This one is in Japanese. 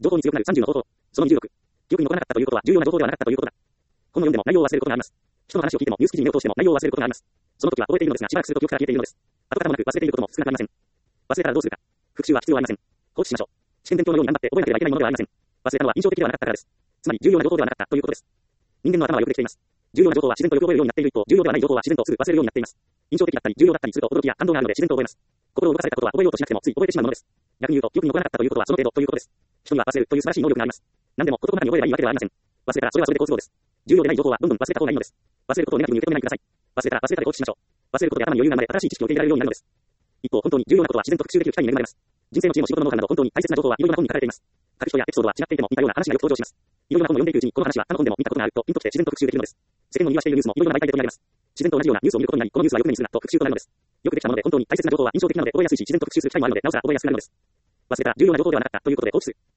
情報に強くなる30の方法。その26。記憶に残らなかったということは重要な情報ではなかったということだ。本を読んでも内容を忘れることがあります。人の話を聞いてもニュース記事に目を通しても内容を忘れることがあります。その時は覚えているのですが、しばらくすると記憶から消えているのです。跡形もなく忘れていることも少なくありません。忘れたらどうするか。復習は必要ありません。放置しましょう。試験勉強のように頑張って覚えなければいけないものではありません。忘れたのは印象的ではなかったからです。つまり重要な情報ではなかったということです。人間の頭はよくできています。重要な情報は自然とよく覚えるようになっている一方、重要ではない情報は自然とすぐ忘れるようになっています。印象的だったり重要だったりすると驚きや感動があるので自然と覚えます。心を動かされたことは覚えようとしなくてもつい覚えてしまうものです。逆に言うと、記憶に残らなかったということはその程度ということです。人には忘れるという素晴らしい能力があります。何でも事細かに覚えればいいわけではありません。忘れたらそれはそれで好都合です。重要でない情報はどんどん忘れた方がいいのです。忘れることをネガティブに受け止めないでください。忘れたら忘れたで放置しましょう。忘れることで頭に余裕が生まれ、新しい知識を受け入れられるようになるのです。一方、本当に重要なことは自然と復習できる機会に恵まれます。人生の知恵も仕事のノウハウなど本当に大切な情報はいろいろな本に書かれています。書く人やエピソードは違っていても似たような話がよく登場します。いろいろな本を読んでいくうちにこの話は他の本でも見たことがあるとピンときて自然と復習できるのです。世間の言いはしているニュースもいろいろな媒体で取り上げます。自然と同じようなニュースを見ることになり、このニュースはよく目にするなと復習となるのです。よくできたもので本当に大切な情報は印象的なので覚えやすいし自然と復習する機会もあるのでなおさら覚えやすくなるのです。忘れたら重要な情報ではなかったということで放置する。